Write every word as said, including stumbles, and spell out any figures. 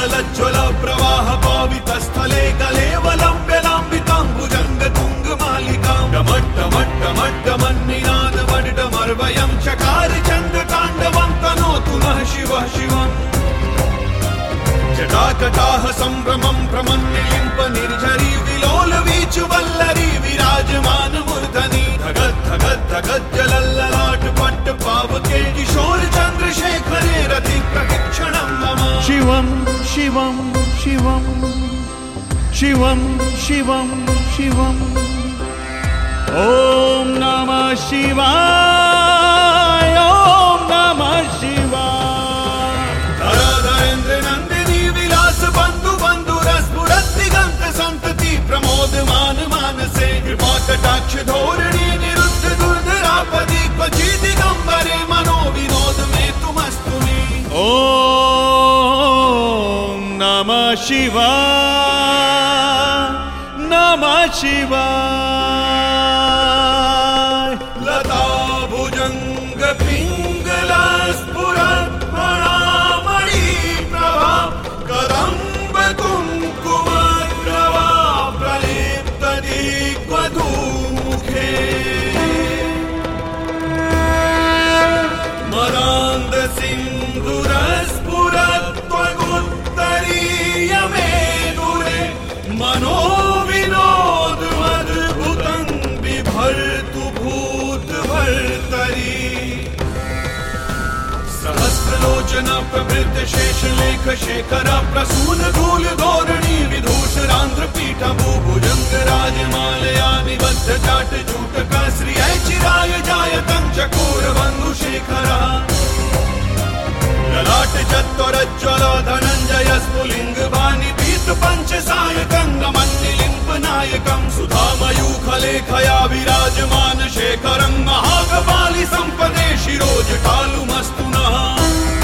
जलज्ज्वल प्रवाह पावितस्थले कलेवलम्ब्य लाम्बितां भुजङ्गतुङ्गमालिकां डमट्टमट्टमट्टमन्निनादमड्डमर्वयं चकार चण्डताण्डवं तनोतु नः शिवः शिवम् जटाकटाह सम्भ्रमं प्रमन्निलिम्प निर्झरी विलोल वीचुवल्लरी विराजमान मूर्धनि धगत् धगत् धगत् जलल्ललाट पट्ट पावके किशोर चन्द्रशेखरे रति प्रशिक्षणं मम शिवं शिवं शिवं शिवं शिवं शिवं ॐ नमः शिवाय ॐ नमः शिवाय धराधरेन्द्र नन्दिनी विलास बन्धु बन्धु रसपुरत् दिगन्त सन्तति प्रमोदमान मानसे कृपा कटाक्ष धोरणी निरुद्ध दुर्धरापदि क्वचि दिगम्बरे मनो विनोद मे तुमस्तु मे ॐ नमः शिवाय नमः शिवाय लता भुजंग पिंगला स्फुरत् फणामणि प्रभा कदम्ब कुंकुम प्रभा प्रलिप्त दिग्वधू मुखे मदान्द सिन्धुर स्फुरत् त्वगुत्तरीय मेदुरे मनो विनोद मद्भुतं बिभर्तु भूत भर्तरी सहस्रलोचना प्रभृत शेष लेख शेखर प्रसून धूल धोरणी विधूषरांध्र पीठ भूभुजंग राजमालया निबद्ध जाट जूटक श्रिय चिराय जायतं चकोर बंधु शेखरा ललाट चत्वरज्ज्वल धनञ्जय स्फुलिंग वाणि पीत पंच सायकं नमन्निलिम्प नायकं सुधामयूखलेखया विराजमान शेखरं महागपालि संपदे शिरोजटालुमस्तु नः